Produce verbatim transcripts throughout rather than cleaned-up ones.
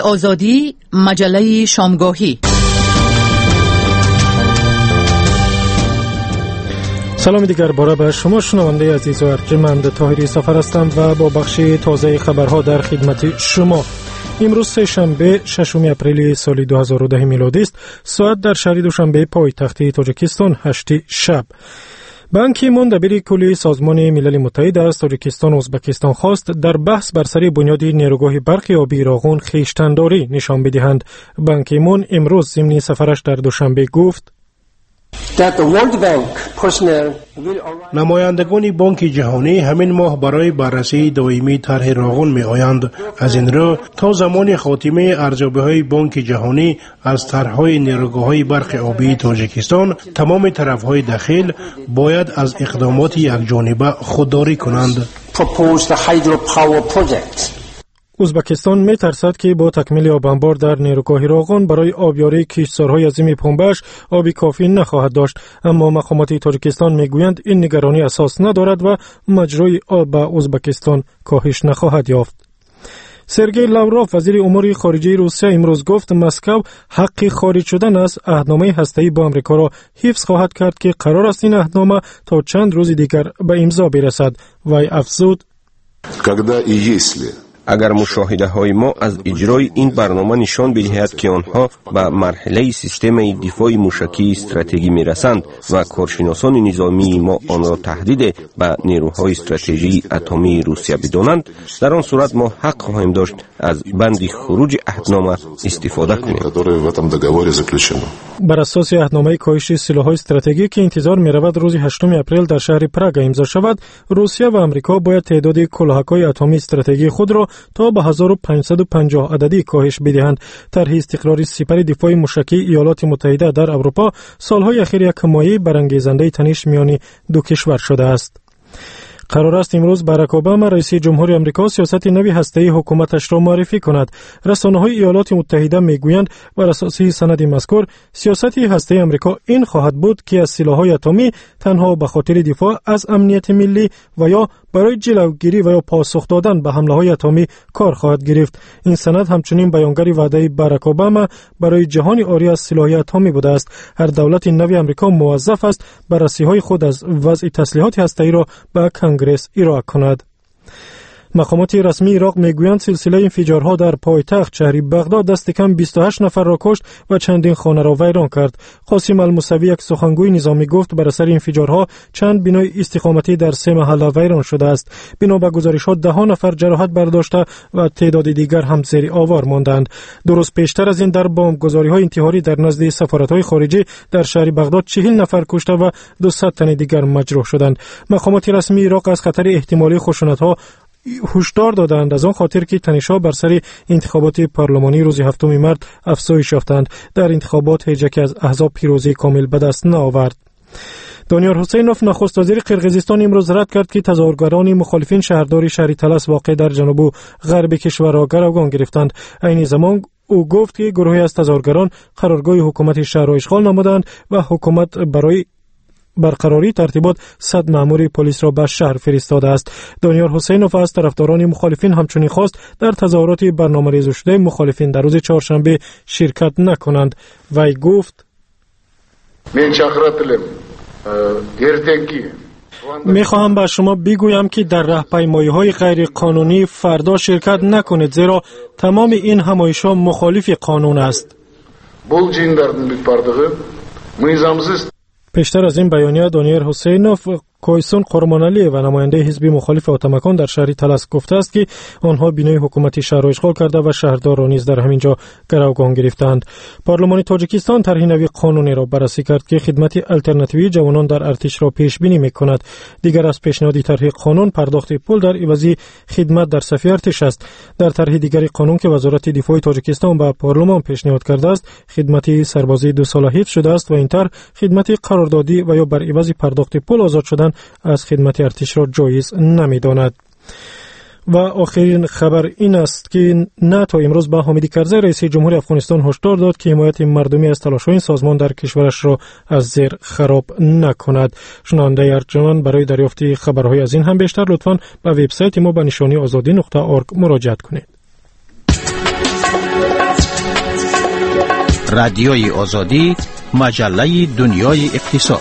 آزادی، مجله شامگاهی. سلام دیگر باره به شما شنونده عزیز و ارجمند. طاهری سفر هستم و با بخش تازه خبرها در خدمت شما. امروز سه شنبه ششم اپریل سال دو هزار و ده میلادی است. ساعت در شهر دوشنبه پایتخت تاجیکستان هشت شب. بان کی مون دبیر کلی سازمان ملل متحد از تاجیکستان و ازبکستان خواست در بحث بر سر بنیاد نیروگاه برق آبی راغون خویشتن‌داری نشان بدهند. بان کی مون امروز ضمن سفرش در دوشنبه گفت نمایندگان بانک جهانی همین ماه برای بررسی دائمی طرح راغون می آیند. از این رو تا زمان خاتمه ارزیابی‌های بانک جهانی از طرح‌های نیروگاه‌های برق آبی تاجیکستان، تمام طرف‌های داخل باید از اقدامات یکجانبه خودداری کنند. ازبکستان می ترسد که با تکمیل آب انبار در نیروگاه راغون برای آبیاری کشتزارهای عظیم پنبه‌اش آبی کافی نخواهد داشت، اما مقامات تاجیکستان می گویند این نگرانی اساس ندارد و مجرای آب به ازبکستان کاهش نخواهد یافت. سرگئی لاوروف وزیر امور خارجه روسیه امروز گفت مسکو حق خارج شدن از عهدنامه هسته‌ای با آمریکا را حفظ خواهد کرد که قرار است این عهدنامه تا چند روز دیگر به امضا برسد. وی افزود اگر مشاهده های ما از اجرای این برنامه نشان بدهد که آنها به مرحله سیستم دفاع موشکی استراتژی می رسند و کارشناسان نظامی ما آن را تهدید به نیروهای استراتژی اتمی روسیه بدانند، در آن صورت ما حق خواهیم داشت از بند خروج عهدنامه استفاده کنیم. بر اساس عهدنامه کاهش سلاح‌های استراتژیکی که انتظار می رود روز هشتم اپریل در شهر پراگ امضا شود، روسیه و آمریکا باید تعداد کلاهک‌های اتمی استراتژیکی خود را تا به هزار و پانصد و پنجاه عددی کاهش بدهند. طرح استقراری سپر دفاع موشکی ایالات متحده در اروپا سالهای اخیر یک مایه برانگیزنده تنش میان دو کشور شده است. قرار است امروز باراک اوباما رئیس جمهوری آمریکا سیاست نوی هسته‌ای حکومتش را معرفی کند. رسانه‌های ایالات متحده میگویند بر اساس سند مذکور سیاست هسته‌ای آمریکا این خواهد بود که از سلاح‌های اتمی تنها به خاطر دفاع از امنیت ملی و یا برای جلوگیری و یا پاسخ دادن به حمله‌های اتمی کار خواهد گرفت. این سند همچنین بیانگر وعده باراک اوباما برای جهانی عاری از سلاح اتمی بوده است. هر دولت نوی آمریکا موظف است بررسی‌های خود از وضع تسلیحات هسته‌ای را به کنگره ارائه کند. مقامات رسمی عراق میگویند سلسله انفجارها در پایتخت شهر بغداد دست کم بیست و هشت نفر را کشت و چندین خانه را ویران کرد. قاسم الموسوی یک سخنگوی نظامی گفت بر اثر انفجارها چند بنای استقامتی در سه محله ویران شده است. بنا به گزارشات ده نفر جراحت برداشته و تعداد دیگر هم زیر آوار ماندند. دو روز پیشتر از این در بمبگذاری‌های انتحاری در نزد سفارت‌های خارجی در شهر بغداد چهل نفر کشته و دویست تن دیگر مجروح شدند. مقامات رسمی عراق از خطر احتمالی خشونت‌ها هشدار دادند، از آن خاطر که تنش‌ها بر سر انتخابات پارلمانی روز هفتم مارس افزایش یافتند. در انتخابات هیچ یک از احزاب پیروزی کامل به دست نآورد. دانیار حسینوف نخست وزیر قرقیزستان امروز رد کرد که تظاهرگران مخالفین شهرداری شهر تلس واقع در جنوب و غرب کشور را گروگان گرفتند. عین زمان او گفت که گروهی از تظاهرگران قرارگاه حکومت شهر را اشغال نمودند و حکومت برای برقراری ترتیبات صد مأمور پلیس را به شهر فرستاده است. دانیار حسینوف از طرفداران مخالفین همچنین خواست در تظاهرات برنامه‌ریزی شده مخالفین در روز چهارشنبه شرکت نکنند. وی گفت من چاقراتلم ارتنگی میخواهم به شما بگویم که در راهپیمایی‌های غیر قانونی فردا شرکت نکنید، زیرا تمام این همایش‌ها مخالف قانون است. بول جینداردن بیت بардығы میزامزست. پیشتر از این بیانیه دانیار حسینوف کویسون قرمانعلی و نماینده حزب مخالف اتمکان در شهر تلس گفته است که آنها بینای حکومتی شهر را اشغال کرده و شهردار را نیز در همینجا گروگان گرفتند. پارلمان تاجیکستان طرح نوی قانونی را بررسی کرد که خدمت الترناتیوی جوانان در ارتش را پیش بینی می‌کند. دیگر از پیشنهاد طرح قانون پرداخت پول در عوض خدمت در صف ارتش است. در طرح دیگر قانون که وزارت دفاع تاجیکستان به پارلمان پیشنهاد کرده است، خدمت سربازی دو ساله حفظ شده است و این طرح خدمت قراردادی و یا بر عوض پرداخت پول آزاد شدن از خدمت ارتش را جایز نمی‌داند. و آخرین خبر این است که ناتو امروز به حامد کرزی رئیس جمهوری افغانستان هشدار داد که حمایت مردمی از تلاش‌های این سازمان در کشورش را از زیر خراب نکند. شنونده ارجمند، برای دریافت خبرهای از این هم بیشتر لطفاً به وبسایت ما به نشانی آزادی نقطه اورگ مراجعه کنید. رادیوی آزادی، مجله دنیای اقتصاد.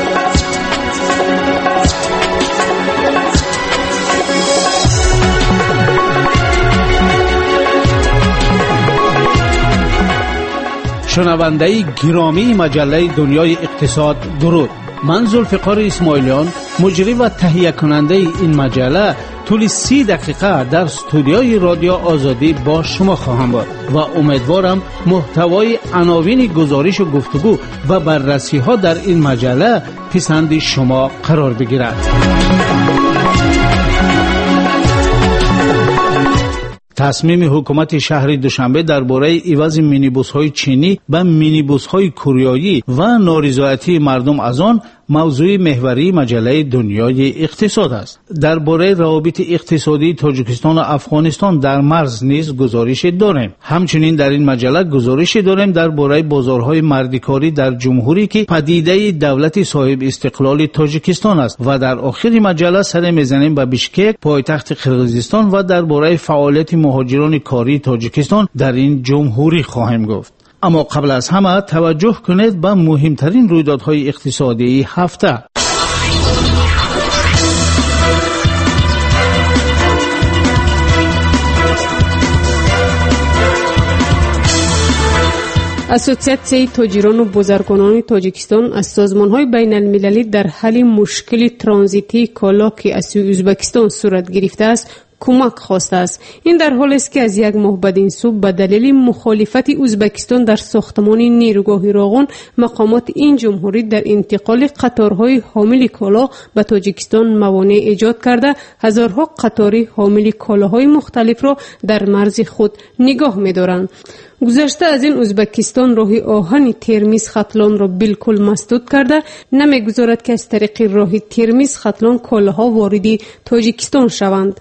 شنونده گرامی مجله دنیای اقتصاد، درود. من ذوالفقار اسماعیلیان، مجری و تهیه کننده این مجله، طول سی دقیقه در استودیوی رادیو آزادی با شما خواهم بود و امیدوارم محتوای عناوین گزارش و گفتگو و بررسی ها در این مجله پسند شما قرار بگیرد. تصمیم حکومت شهر دوشنبه درباره عوض مینیبوس های چینی به مینیبوس های کوریایی و نارضایتی مردم از آن موضوع محوری مجله دنیای اقتصاد است. درباره روابط اقتصادی تاجیکستان و افغانستان در مرز نیز گزارش داریم. همچنین در این مجله گزارش داریم درباره بازارهای مردکاری در جمهوری که پدیده دولت صاحب استقلال تاجیکستان است و در آخر مجله سر میزنیم به بیشکک، پایتخت قرقیزستان و درباره فعالیت مهاجران کاری تاجیکستان در این جمهوری خواهیم گفت. اما قبل از همه توجه کنید به مهمترین رویدادهای اقتصادی هفته. اسوسیاسیون تاجران و بازرگانان تاجیکستان از سازمان‌های بین‌المللی در حل مشکل ترانزیتی کالا که از سوی ازبکستان صورت گرفته است کمک خواسته است. این در حالی است که از یک ماه بعد این صبح به دلیل مخالفت ازبکستان در ساختمان نیروگاه راغون، مقامات این جمهوری در انتقال قطارهای حامل کالا به تاجیکستان موانع ایجاد کرده هزارها قطار حامل کالاهای مختلف را در مرز خود نگاه می‌دارند. گذشته از این ازبکستان راه آهن ترمیز ختلان را بالکل مسدود کرده، نمی‌گذارد که از طریق راه ترمیز ختلان کالاها وارد تاجیکستان شوند.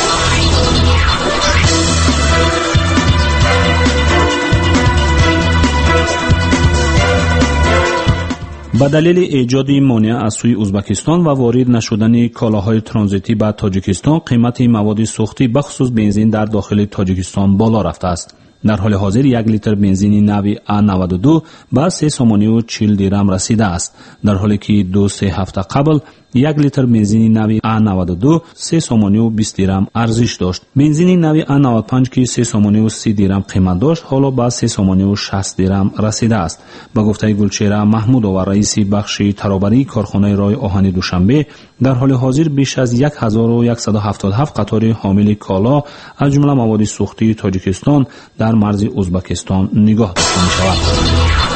به دلیل ایجاد مانع از سوی ازبکستان و وارد نشدن کالاهای ترانزیتی به تاجیکستان، قیمت مواد سوختی بخصوص بنزین در داخل تاجیکستان بالا رفته است. در حال حاضر یک لیتر بنزین نوی ا نود و دو به سه سومانی و چهل درم رسیده است، در حالی که دو سه هفته قبل یک لیتر بنزین نوی ا نود و دو سه سومانی و بیست درم ارزش داشت. بنزین نوی ا نود و پنج که سه سومانی و سی درم قیمت داشت، حالا به سه سومانی و شصت درم رسیده است. به گفته گلچهره محمودова، رئیس بخش ترابری کارخانه راه آهن دوشنبه، در حال حاضر بیش از هزار و صد و هفتاد و هفت قطار حامل کالا از جمله مواد سوختی تاجیکستان در مرز ازبکستان نگاه داشته می شود.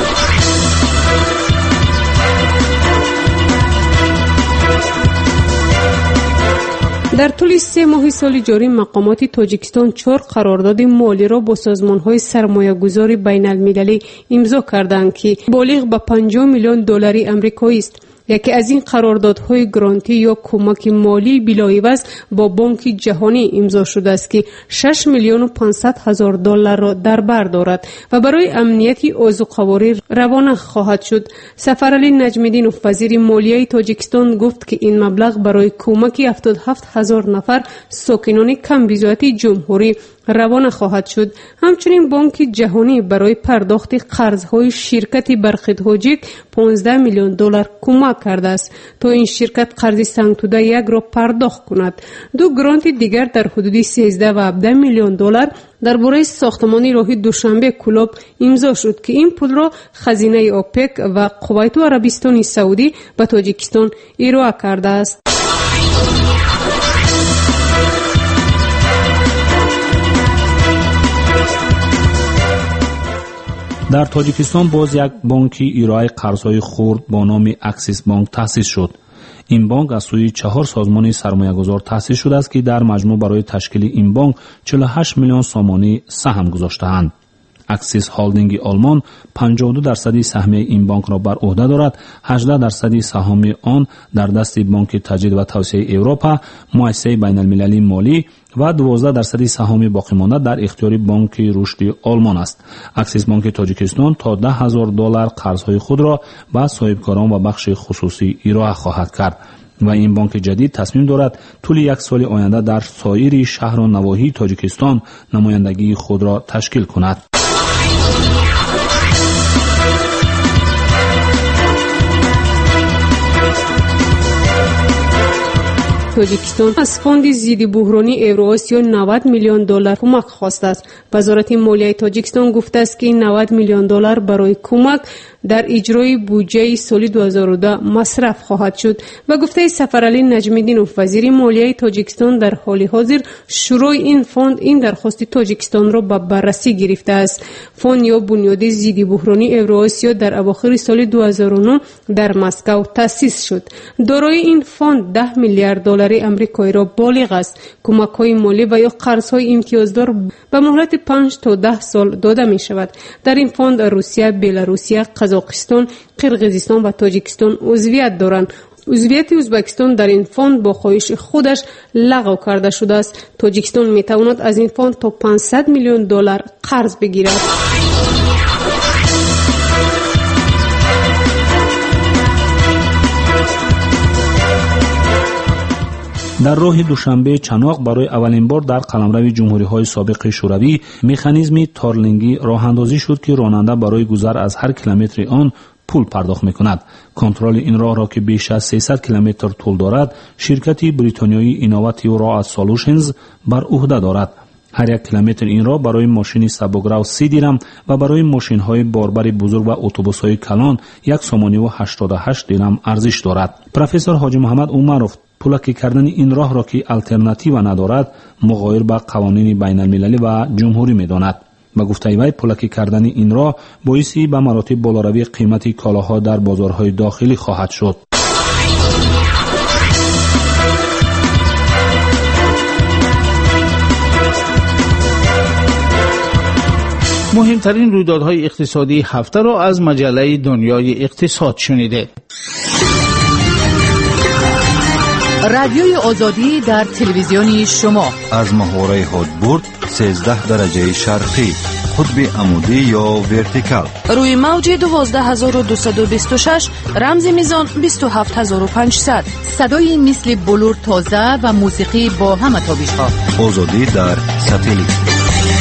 در طول سه ماه سال جاری مقامات تاجیکستان چهار قرارداد مالی را با سازمان‌های سرمایه‌گذاری بین‌المللی امضا کردند که بالغ به پنجاه میلیون دلار آمریکایی است. یکی از این قراردادهای گرانتی یا کمک مالی بلاعوض با بانک جهانی امضا شده است که شش میلیون و پانصد هزار دلار را در بر دارد و برای امنیت آذوقه‌واری روانه خواهد شد. سفرعلی نجم‌الدینوف، وزیر مالیه تاجیکستان، گفت که این مبلغ برای کمک هفتاد و هفت هزار نفر ساکنان کم بضاعت جمهوری روانه خواهد شد. همچنین بانک جهانی برای پرداخت قرض‌های شرکت برق تاجیک پانزده میلیون دلار کمک کرده است تا این شرکت قرض سنگ‌توده یک را پرداخت کند. دو گرانت دیگر در حدود سیزده و هفده میلیون دلار درباره ساختمان راه دوشنبه کلوب امضا شد که این پول را خزینه اوپک و کویت و عربستان سعودی به تاجیکستان ارائه کرده است. در تاجیکستان باز یک بانک ارائه قرض‌های خرد با نام اکسیس بانک تأسیس شد. این بانک از سوی چهار سازمان سرمایه‌گذار تأسیس شده است که در مجموع برای تشکیل این بانک چهل و هشت میلیون سامانی سهم گذاشته‌اند. اکسیس هالدینگ آلمان پنجاه و دو درصد سهمیه این بانک را بر عهده دارد. هجده درصد سهام آن در دست بانک تجدید و توسعه اروپا، مؤسسه بین‌المللی مالی و دوازده درصد سهام باقی مانده در اختیار بانک رشد آلمان است. اکسیس بانک تاجیکستان تا ده هزار دلار قرض‌های خود را به صاحبکاران و بخش خصوصی ارائه خواهد کرد و این بانک جدید تصمیم دارد طول یک سال آینده در سایر شهر و نواحی تاجیکستان نمایندگی خود را تشکیل کند. توجیکستان از فوند ضد بحرانی اوراسیا نود میلیون دلار کمک خواسته است. وزارت مالیه تاجیکستان گفته است که نود میلیون دلار برای کمک در اجرای بودجه سال دو هزار و ده مصرف خواهد شد. و گفته سفرعلی نجمیدینوف وزیر مالیه تاجیکستان در حال حاضر شروع این فوند این درخواست تاجیکستان را به بررسی گرفته است. فوند یا بنیاد ضد بحرانی اوراسیا در اواخر سال دو هزار و نه در مسکو تأسیس شد. دارای این فوند ده میلیارد دلار آمریکایی را بالغ است. کمک‌های مالی و یا قرض‌های امتیازدار به مهلت پنج تا ده سال داده می شود. در این فوند روسیه، بلاروسیه، قزاقستان، قرقیزستان و تاجیکستان عضویت دارند. عضویت ازبکستان در این فوند با خواهش خودش لغو کرده شده است. تاجیکستان می تواند از این فوند تا پانصد میلیون دلار قرض بگیرد. در راه دوشنبه چناق برای اولین بار در قلمرو جمهوری‌های سابق شوروی مکانیزم تارلینگی راه اندازی شد که راننده برای گذر از هر کیلومتر آن پول پرداخت می‌کند. کنترل این راه را که بیش از سیصد کیلومتر طول دارد، شرکت بریتانیایی اینواتیو راد سولوشنز بر عهده دارد. هر یک کیلومتر این راه برای ماشین سبک‌رو سی دیرم و برای ماشین‌های باربر بزرگ و اتوبوس‌های کلان یک سوم و هشتاد و هشت دیرم ارزش دارد. پروفسور حاجی محمد عمرов پولکی کردن این راه را که الटरनेटिव ندارد مغایر با قوانین بین المللی و جمهوری می‌داند. با گفته وی پولکی کردن این راه باعثی به مراتب بالاروی قیمت کالاها در بازارهای داخلی خواهد شد. مهمترین رویدادهای اقتصادی هفته را از مجله دنیای اقتصاد شنیده. رادیوی آزادی در تلویزیون شما از محوره هادبورد سیزده درجه شرقی، قطب عمودی یا ورتیکال، روی موج دوازده هزار و دویست و بیست و شش، رمز میزان بیست و هفت هزار و پانصد. صدای مثل بلور تازه و موسیقی با همه تابش‌ها. آزادی در ساتلیت.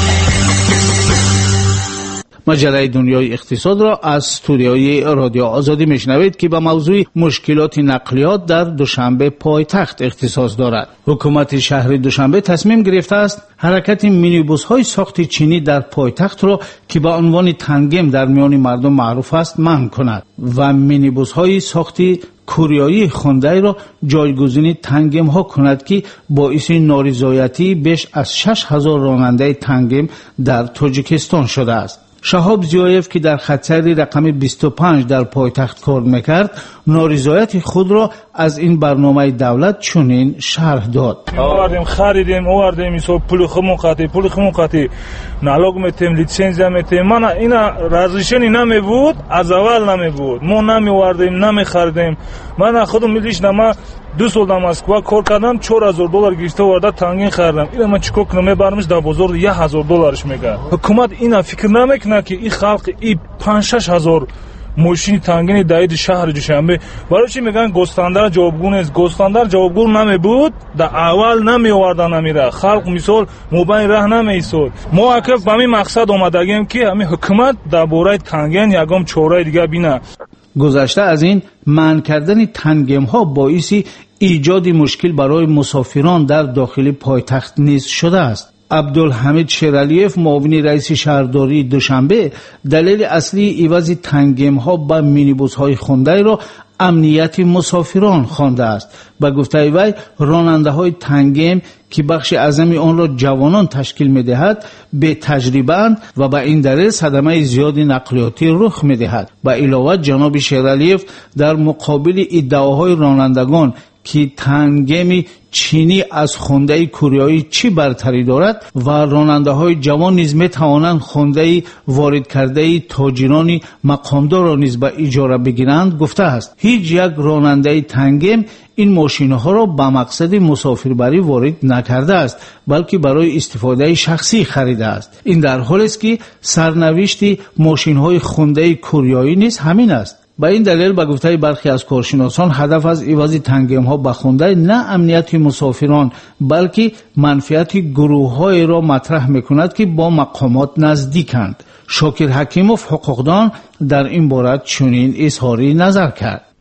مجله دنیای اقتصاد را از استودیوی رادیو آزادی میشنوید که به موضوع مشکلات نقلیات در دوشنبه پایتخت اختصاص دارد. حکومت شهر دوشنبه تصمیم گرفته است حرکت مینیبوس های ساخت چینی در پایتخت را که به عنوان تنگم در میان مردم معروف است منع کند و مینیبوس های ساخت کوریایی خوندای را جایگزین تنگم ها کند که باعث نارضایتی بیش از شش هزار راننده تنگم در تاجیکستان شده است. شهاب زیایف که در خطسیر رقم بیست و پنج در پایتخت کار میکرد نارضایت خود را از این برنامه دولت چنین شرح داد. آوردیم خریدیم آوردیم حساب پول خمون قاطی پول خمون قاطی نالوگ میتیم لیسانس میتیم من اینا رازیشنی نمی بود از اول نمی بود ما نمی آوردیم نمی خریدیم من خودم میلیش نما دو سال در مسکو کار کردم چهار هزار دلار گرفته آورده تنگین خریدم اینا من چیکار کنم میبرمش در بازار یک هزار دلارش میگه. حکومت اینا فکر نمیکنه که این خلق این پنج شش هزار ماشین تنگین داید شهر دوشنبه برای چی میگن گستاندار جوابگو است. گستاندار جوابگو نمی بود در اول نمی آوردن نمیره خلق مثال موبایل راه نمیسود. ما اکف به همین مقصد اومدگیم که همین حکومت در باره تنگین یگام چوره دیگه بینه. گذشته از این منع کردن تنگم ها باعثی ایجاد مشکل برای مسافران در داخل پایتخت نیز شده است. عبدالحمید شیرالیف معاون رئیس شهرداری دوشنبه دلیل اصلی عوض تنگم ها با مینیبوس های خوندای را امنیت مسافران خوانده است. با گفته وی راننده های تنگم که بخش اعظمی آن را جوانان تشکیل می‌دهد به تجربه اند و با این دلیل صدمه زیادی نقلیاتی رخ می‌دهد. با علاوه جناب شیرالیف در مقابل ادعاهای رانندگان که تنگم چینی از خونده کوریایی چی برتری دارد و راننده های جوان نیز می توانند خونده وارد کرده تاجران مقامدار را نیز به اجاره بگیرند گفته است. هیچ یک راننده تنگم این ماشینه ها را به مقصد مسافربری وارد نکرده است بلکه برای استفاده شخصی خریده است. این در حالی است که سرنوشت ماشین های خونده کوریایی نیز همین است. با این دلیل با گفته برخی از کارشناسان هدف از عوض تنگم ها به خونده نه امنیت مسافران بلکه منفعت گروه های را مطرح میکند که با مقامات نزدیکند. شاکر حکیموف حقوقدان در این باره چنین اظهاری نظر کرد.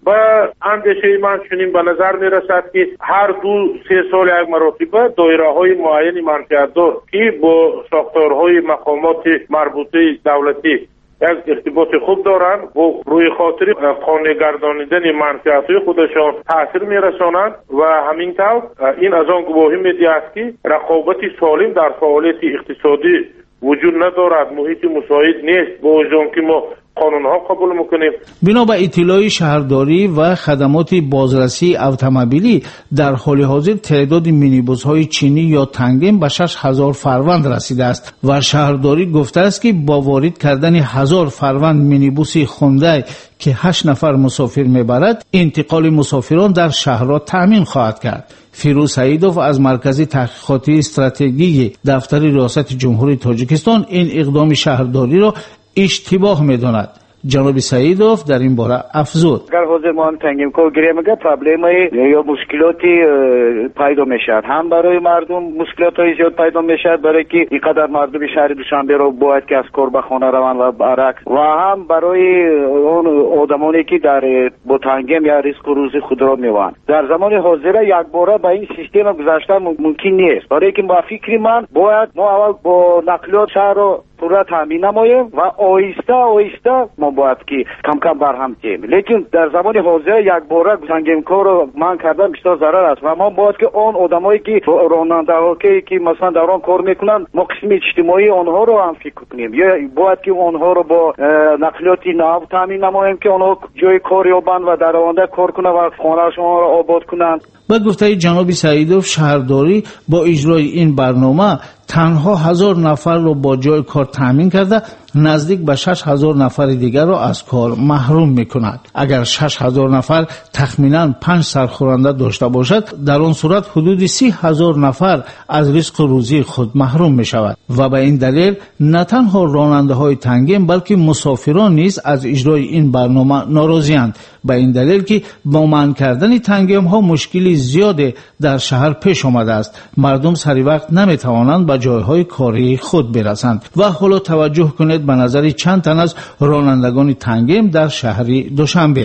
با اندیشه من چنین به نظر می رسد که هر دو سه سال یک مرتبه دایره های معین منفعتدار که با ساختارهای مقامات مربوطه دولتی یک ارتباط خوب دارند و روی خاطر قانع گردانیدن منفعت‌های خودشان تاثیر می‌رسانند و همین طور این از آن گواهی می‌دهد که رقابت سالم در فعالیت اقتصادی وجود ندارد، محیط مساعد نیست با وجود که ما قانون‌ها قبول می‌کنیم. بنا به اطلاع شهرداری و خدمات بازرسی اتومبیلی در حال حاضر تعداد مینیبوس‌های چینی یا تانگن به شش هزار فروند رسیده است و شهرداری گفته است که با وارد کردن هزار فروند مینیبوس هوندای که هشت نفر مسافر میبرد انتقال مسافران در شهرها تامین خواهد کرد. فیروز سعیدوف از مرکز تحقیقاتی استراتژی دفتر ریاست جمهوری تاجیکستان این اقدام شهرداری را اشتباه می‌داند. جناب سعیدوف در این باره افزود: اگر حوزه ما هم تنگیم کو گیریم که پرابلمای یا مشکلاتی پیدا میشد، هم برای مردم مشکلاتای زیاد پیدا میشد برای که اینقدر مردم شهر دوشنبه رو باید که از کار به خانه روند و برعکس، و هم برای اون آدمانی که در با تنگیم یا ریسک و روزی خود را میوان. در زمان حاضر یک باره به این سیستم گذاشتن ممکن نیست، برای که با فکر من باید ما اول با نقلیات شهر رو پورا تامین نماییم و آهسته آهسته ما باید که کم کم برهم تیم. لیکن در زمان حاضر یک باره سنگین کار رو من کردن بیشتر ضرر است و ما باید که اون آدمایی که راننده ها که مثلا در آن کار میکنن ما قسم اجتماعی آنها رو هم فکر کنیم، یا باید که آنها رو با نقلیاتی نو تامین نماییم که آنها جای کار یابند و در آینده کار کنند و خانه‌شان رو آباد کنند. با گفته جناب سعیدوف شهرداری با اجرای این برنامه تنها هزار نفر رو با جای کار تامین کرده، نزدیک به شش هزار نفر دیگر رو از کار محروم میکند. اگر شش هزار نفر تخمینا پنج سرخورنده داشته باشد، در آن صورت حدود سی هزار نفر از رزق روزی خود محروم می شود و به این دلیل نه تنها راننده های تانگن بلکه مسافران نیز از اجرای این برنامه ناراضی‌اند. به این دلیل که با منع کردن تانگن ها مشکلی زیاده در شهر پیش آمده است. مردم سری وقت نمی توانند به جایهای کاری خود برسند. و حالا توجه کنید به نظر چند تن از رانندگان تانگن در شهر دوشنبه.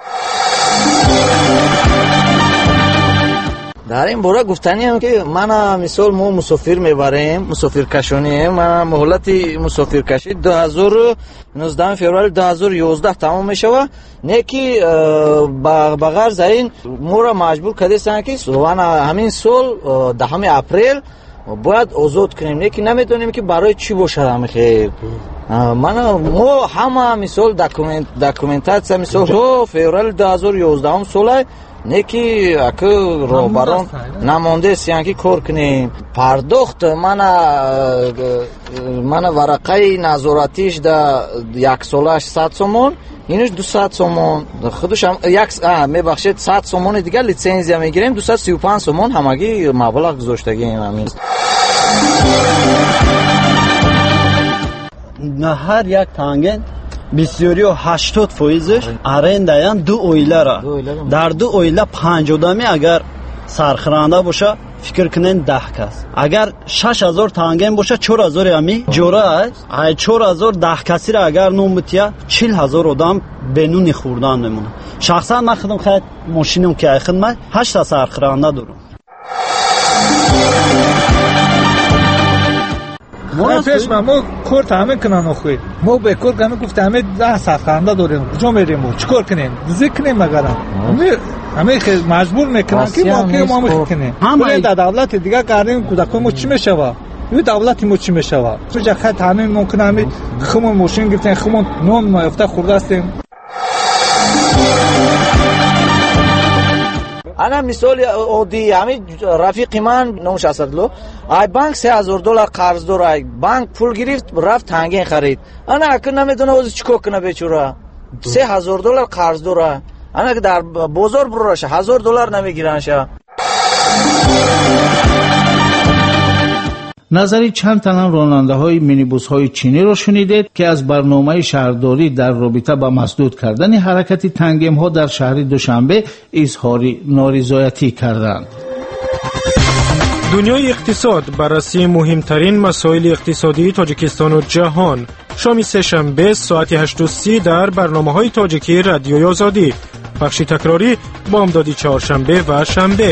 در این باره گفتنی هم که من مثال ما مسافر میبریم، مسافر کشانی، من مهلت مسافر کشی دو هزار و نوزده فوریه دو هزار و یازده تمام میشوه، نه که به غرض این ما را مجبور کردن که سوان همین سال دهم اپریل باید آزاد کنیم، نه که نمیدونیم که برای چی باشه. هم خیر من ما همه مثال دکومنت دکومنتاسیا مثال تو فوریه دو هزار و یازده سال نه که اکو روبران نمانده سیان که کار کنیم. پرداخت من من ورقه نظارتیش در یک سالش صد سومون، اینش دویست سومون خودش هم یک میبخشید صد سومون دیگه لیسانس هم میگیریم دویست و سی و پنج سومون همگی مبلغ گذاشتگی همین. نه هر یک تانگن بسیاری و هشتاد فویزش ارندایان دو اویله را در دو اویله پنج آدمی اگر سرخرانده باشه فکر کنین ده کس، اگر شش هزار تانگن باشه چهار هزار امی جوره است، ای چهار هزار ده کسی را اگر نون بتیا چهل هزار آدم به نون خوردن میمونه. شخصا من خودم خیلی ماشینم که ای خدمت هشت سرخرانده دارم. ما پیش ما ما کار تامین کنن اخوی ما به کار کنن گفت همه ده سرخرنده داریم کجا میریم و چیکار کنیم ذکر مگر همه خیلی مجبور میکنن که ما که ما میکنیم همه در دولت دیگه کردیم کودکای ما چی میشوه یه دولتی ما چی میشوه تو جا خیلی تامین ممکنه همه خمون ماشین گرفتن خمون نون مایفته خورده هستیم. انا مثال عادی همین رفیق من نوشسته لو ای بانک سه هزار دلار قرض داره، بانک پول گرفت رفت تانگن خرید، انا اگه نمیدونه اوز چیکار کنه بیچاره سه هزار دلار قرض داره، انا که در بازار بروشه هزار دلار نمیگیرنشه. نظری چند تن راننده های مینیبوس های چینی را شنیدید که از برنامه شهرداری در رابطه با مسدود کردن حرکت تانگن ها در شهر دوشنبه اظهار نارضایتی کردند. دنیای اقتصاد بررسی مهمترین مسائل اقتصادی تاجیکستان و جهان. شام سه‌شنبه ساعت هشت و سی در برنامه های تاجیکی رادیوی آزادی. پخش تکراری بامدادی چهارشنبه و شنبه.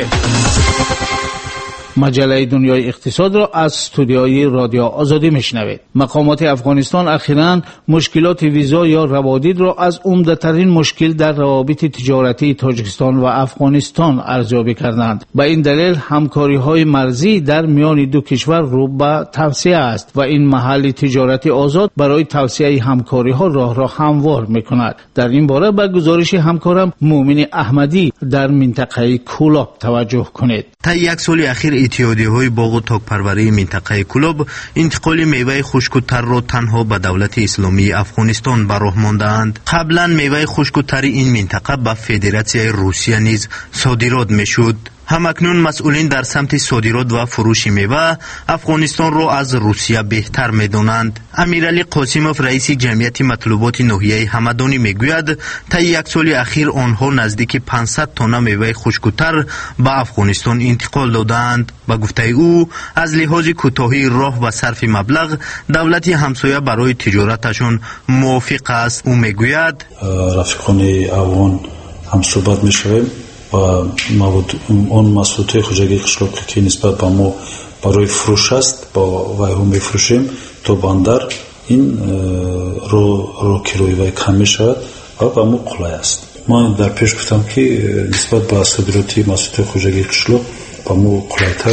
مجله دنیای اقتصاد را از استودیوی رادیو آزادی میشنوید. مقامات افغانستان اخیراً مشکلات ویزا یا روادید را از عمده‌ترین مشکل در روابط تجارتی تاجیکستان و افغانستان ارزیابی کردند. به این دلیل همکاری‌های مرزی در میان دو کشور رو به توسعه است و این محل تجارتی آزاد برای توسعه همکاری‌ها راه را هموار می‌کند. در این باره به گزارش همکارم مومن احمدی در منطقه کولاب توجه کنید. تا یک سال اخیر اتحادیه‌های باغ و تاک‌پروری منطقه کولاب انتقال میوه خشک و تر را تنها به دولت اسلامی افغانستان به راه مانده‌اند. قبلا میوه خشک و تر این منطقه به فدراسیای روسیه نیز صادرات میشد. همکنون مسئولین در سمت صادرات و فروش میوه افغانستان را از روسیه بهتر می‌دانند. امیرعلی قاسموف رئیس جمعیت مطلوبات ناحیه همدانی میگوید تا یک سال اخیر آنها نزدیک پانصد تن میوه خشک‌تر به افغانستان انتقال دادند. با گفته او از لحاظ کوتاهی راه و صرف مبلغ دولت همسایه برای تجارتشان موافق است. او میگوید رفیقان افغان هم صحبت می‌شویم و مواد اون محصولات خوجگی قشلاقی که نسبت به ما برای فروش است با وای هم میفروشیم تا بندر این رو رو کیلوی وای کم میشود و به ما قلای است. من در پیش گفتم که نسبت به صادراتی محصولات خوجگی قشلاق به ما قلایتر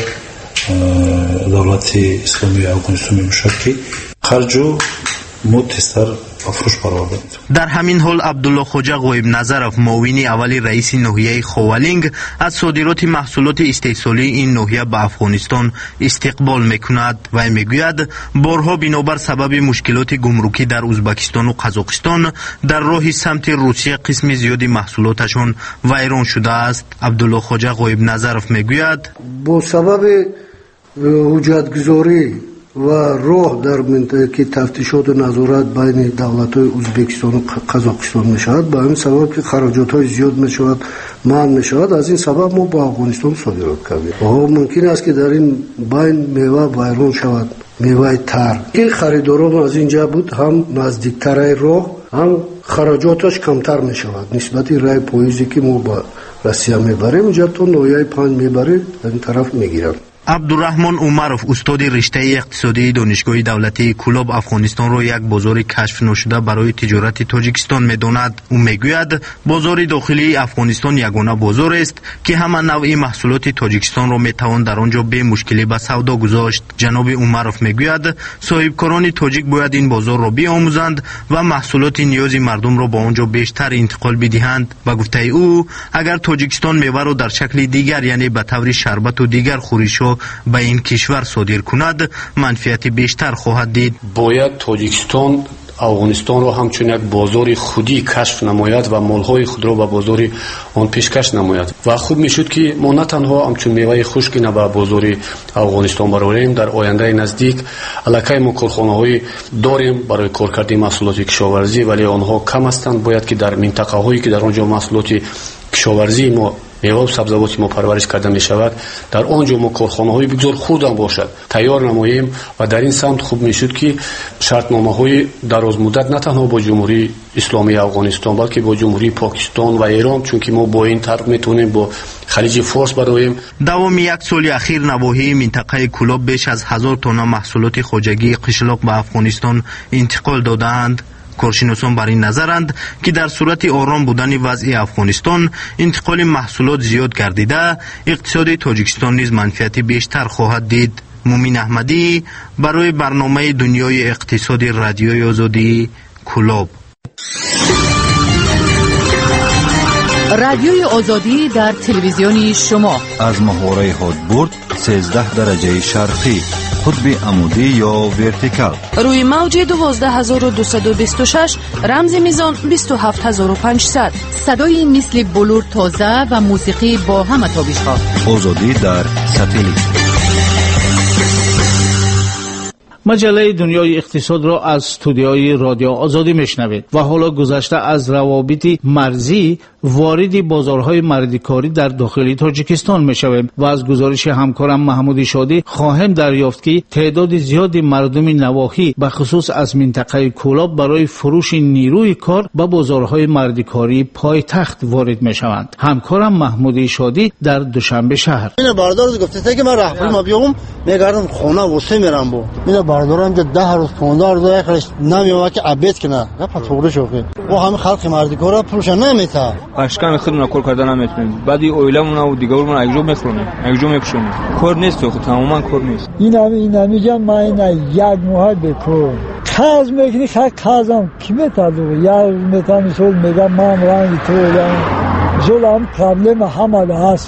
دولت اسلامی افغانستان میباشد که خرجو متستر افروش برآورد. در همین حال عبدالله خوجا غایب نظرов معاون اول رئیس ناحیه خوالینگ از صادرات محصولات استحصالی این ناحیه به افغانستان استقبال میکند و میگوید بارها بنابر سبب مشکلات گمرکی در ازبکستان و قزاقستان در راه سمت روسیه قسم زیادی محصولاتشان ویران شده است. عبدالله خوجا غایب نظرов میگوید با سبب حجتگذاری و راه در منطقه تفتیشات و نظارت بین دولت‌های ازبکستان و قزاقستان میشود، به همین سبب که خراجات‌های زیاد میشود منع میشود. از این سبب ما با افغانستان صادرات کردیم. و ممکن است که در این بین میوه ویران شود، میوه تر. این خریداران از اینجا بود هم نزدیکتر راه هم خراجاتش کمتر میشود نسبت رای پاییزی که ما با روسیه میبریم اونجا تا نویای پنج میبریم این طرف میگیرن. عبدالرحمن عمرов استاد رشته اقتصادی دانشگاه دولتی کولاب افغانستان را یک بازار کشف نشده برای تجارت تاجیکستان میداند. او میگوید بازار داخلی افغانستان یگانه بازار است که همه نوع محصولات تاجیکستان را میتوان در آنجا به مشکلی به سودا گذاشت. جناب عمرov میگوید صاحبکاران تاجیک باید این بازار را بیاموزند و محصولات نیاز مردم را با آنجا بیشتر انتقال بدهند. با گفته او اگر تاجیکستان میوه را در شکل دیگر یعنی به طور شربت و دیگر خوریش‌ها به این کشور صادر کند منفعت بیشتر خواهد دید. باید تاجیکستان افغانستان را همچون یک بازار خودی کشف نماید و مالهای خود را به بازار آن پیشکش نماید و خوب میشد که ما نه تنها همچون میوه خشک نه به بازار افغانستان برآوریم، در آینده نزدیک الکی ما کارخانه‌های داریم برای کار کردن محصولات کشاورزی ولی آنها کم هستند. باید که در منطقه هایی که در آنجا محصولات کشاورزی ما میوه و سبزیجات ما پرورش کرده می شود در آنجا ما کارخانه های بگذار خودم باشد تیار نماییم و در این سمت خوب می شد که شرطنامه های دراز مدت نه تنها با جمهوری اسلامی افغانستان بلکه با جمهوری پاکستان و ایران چون که ما با این طرف میتونیم با خلیج فارس برایم. دوام یک سال اخیر نواحی منطقه کولاب بیش از هزار تن محصولات خوجگی قشلاق به افغانستان انتقال دادند. کارشناسان بر این نظرند که در صورت آرام بودن وضع افغانستان انتقال محصولات زیاد گردیده اقتصاد تاجیکستان نیز منفعت بیشتر خواهد دید. مومن احمدی برای برنامه دنیای اقتصاد رادیوی آزادی کولاب. رادیوی آزادی در تلویزیون شما از محوره هادبورد سیزده درجه شرقی قطب عمودی یا ورتیکال روی موج دوازده هزار و دویست و بیست و شش رمز میزان بیست و هفت هزار و پانصد صدای مثل بلور تازه و موسیقی با همه تابش ها. آزادی در ساتلیت. مجله دنیای اقتصاد را از استودیوی رادیو آزادی میشنوید و حالا گذشته از روابط مرزی وارد بازارهای مردکاری در داخل تاجیکستان میشویم و از گزارش همکارم محمود شادی خواهیم دریافت که تعداد زیادی مردم نواحی به خصوص از منطقه کولاب برای فروش نیروی کار به بازارهای مردکاری پایتخت وارد میشوند. همکارم محمود شادی در دوشنبه شهر. این باردار گفته که من رهبر ما بیام میگردم خونه واسه میرم با این باردارم که ده روز پانزده روز اخرش نمیومد که عبیت کنه نه پتوره شوخه و همه خلق مردکارا پروش نمیتا اشکان خودمون کار کردن نمیتونیم بعدی اویلمون و دیگرمون اگجو میخوریم اگجو میپشونیم کار نیست خود تماما کار نیست این هم این میگم من این یک ماه بکن خاز میکنی خاز خازم کی میتادو یا میتونم سول میگم من رنگ تو زولم پرابلم همه هست.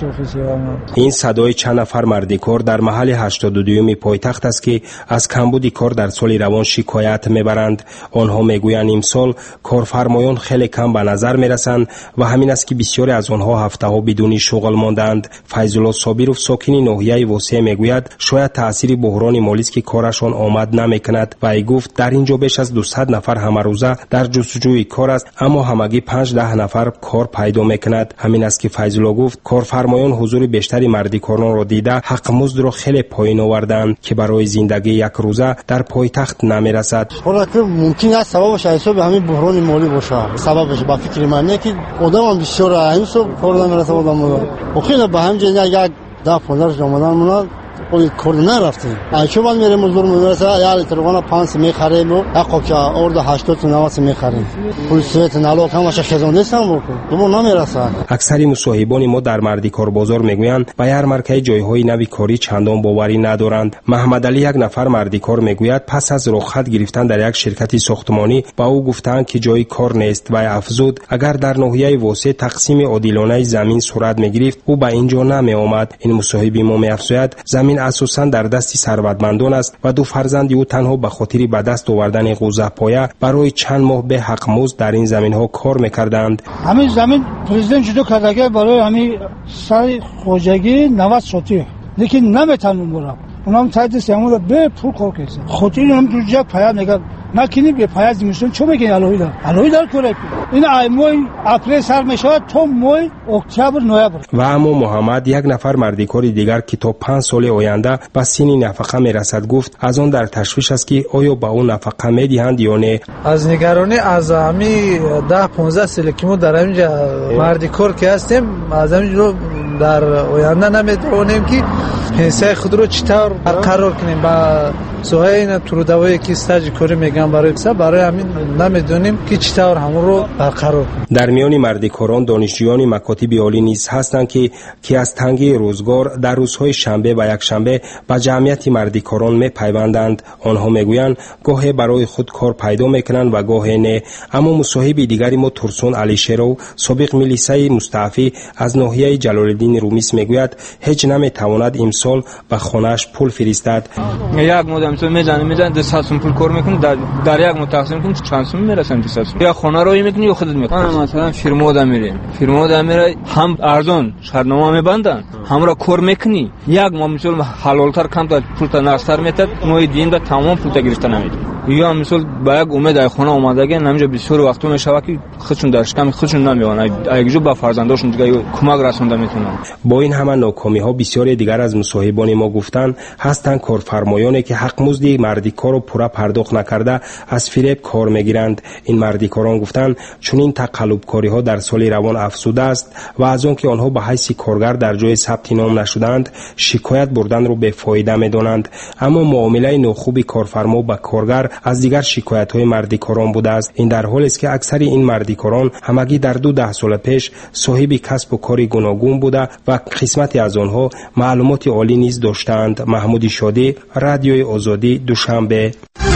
این صدای چند نفر مردکار در محل هشتاد و دو پایتخت است که از کمبود کار در سال روان شکایت میبرند. آنها میگویند امسال کارفرمایان خیلی کم به نظر میرسند و همین است که بسیاری از آنها هفته ها بدون شغل ماندند. فیض الله صابرов ساکن ناحیه واسع میگوید شاید تأثیر بحران مالی است که کارشان آمد نمیکند و ای گفت در اینجا بیش از دویست نفر همه روزه در جستجوی کار است اما همگی پنج ده نفر کار پیدا میکند. همین است که فیض الله گفت کارفرمایان حضور بیشتری مردکاران را دیده حق مزد را خیلی پایین آوردند که برای زندگی یک روزه در پایتخت نمیرسد. حالا که ممکن است سببش حساب همین بحران مالی باشه. سببش با فکر من نه که آدم بسیار اهمیت کار نمیرسه آدم و خیلی به همین یک ده پونزده جامعه موناد اوی کار نرفتیم. ایشون من میریم مزدور میرسه یا لیتروان پانصد میخریم و اقا که اورد هشتاد تا نود میخریم. پول سویت نالو کمش خزانه سام بکن. دو نمیرسه. اکثر مصاحبان ما در مردکار بازار میگویند به یارمارکه جایهای نوی کاری چندان باوری ندارند. محمد علی یک نفر مردکار میگوید پس از رخصت گرفتن در یک شرکت ساختمانی با او گفتند که جای کار نیست و افزود اگر در ناحیه واسع تقسیم عادلانه زمین صورت میگرفت او به اینجا نمی آمد. این مصاحب ما میافزاید زمین اساساً در دستی ثروتمندان است و دو فرزند او تنها به خاطر به دست آوردن قوزه پایه برای چند ماه به حق مزد در این زمین ها کار میکردند. همین زمین پرزیدنت جدو کرده برای همین سر خوجگی نود سوتی لیکن نمیتونم برم اونم تایید سیامو به پول کار کردن خودی هم تو جا پایه نگه نکنی به پایه زمینشون چه میگن الهی دار الهی دار کره این ای موی اپریل سر میشود تو موی اکتبر نوامبر. و اما محمد یک نفر مردکار دیگر که تا پنج سال آینده به سن نفقه میرسد گفت از آن در تشویش است که آیا به اون نفقه میدهند یا نه. از نگرانی از همین ده پانزده سال که ما در اینجا مردکار که هستیم از همین رو در آینده نمیدونیم که پنسیای خود رو چطور برقرار کنیم با سوهای این ترودوایی که استاج کاری میگن برای بسا برای همین نمیدونیم که چطور همون رو برقرار کنیم. در میان مردکاران دانشجویان مکاتب عالی نیز هستند که که از تنگی روزگار در روزهای شنبه و یک شنبه به جمعیت مردکاران میپیوندند. آنها میگویند گاهی برای خود کار پیدا میکنند و گاهی نه. اما مصاحب دیگری ما ترسون علی شیرو سابق میلیسای مستعفی از ناحیه جلال الدین رومیس میگوید هیچ نمیتواند امسال به خانه‌اش پول فرستد. یک ماه امسال میزنه میزنه دو سوم پول کار میکنه در در یک ماه تقسیم کنه چند سوم میرسن دو سوم یا خانه رو میکنی یا خودت میکنی. مثلا فرما آدم میره فرما آدم میره هم ارزان شرطنامه میبندن هم را کار میکنی یک ماه مثلا حلالتر کم تا پول تا نقصر میتد ماه دیگه دا تمام پول تا گرفتن نمیده. یا مثلا با یک امید از خانه اومدگی نمیشه بسیار وقتا میشه که خودشون درش کم خودشون نمیوانن اگه با فرزنداشون دیگه کمک رسونده میتونن. با این همه ناکامی ها بسیاری دیگر از مصاحبان ما گفتند هستند کارفرمایانی که حق مزد مردکار رو پورا پرداخت نکرده از فریب کار میگیرند. این مردکاران گفتند چون این تقلب کاری ها در سال روان افزوده است و از آن که آنها به حیث کارگر در جای ثبت نام نشدند شکایت بردن رو به فایده میدانند. اما معامله ناخوب کارفرما با کارگر از دیگر شکایت های مردکاران بوده است. این در حالی است که اکثر این مردکاران همگی در دو ده سال پیش صاحب کسب و کار گوناگون بوده و قسمتی از آنها معلومات عالی نیز داشتند. محمود شادی، رادیوی آزادی، دوشنبه.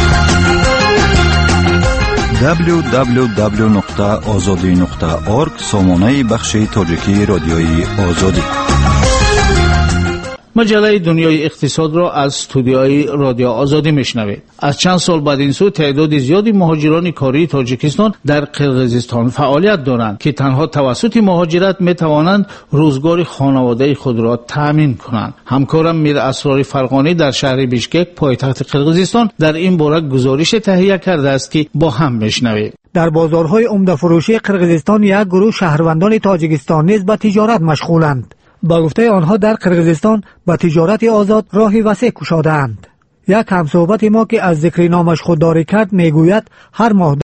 دبلیو دبلیو دبلیو نقطه آزادی نقطه اورگ سامانه بخش تاجیکی رادیوی آزادی. مجله دنیای اقتصاد را از استودیوی رادیو آزادی میشنوید. از چند سال بعد این سو تعداد زیادی مهاجران کاری تاجیکستان در قرقیزستان فعالیت دارند که تنها توسط مهاجرت میتوانند روزگار خانواده خود را تامین کنند. همکارم میر اسرار فرغانی در شهر بیشکک پایتخت قرقیزستان در این باره گزارش تهیه کرده است که با هم میشنوید. در بازارهای عمده فروشی قرقیزستان یک گروه شهروندان تاجیکستان نیز به تجارت مشغولند. با گفته آنها در قرقیزستان به تجارت آزاد راهی وسیع گشاده‌اند. یک همصحبت ما که از ذکر نامش خودداری کرد میگوید هر ماه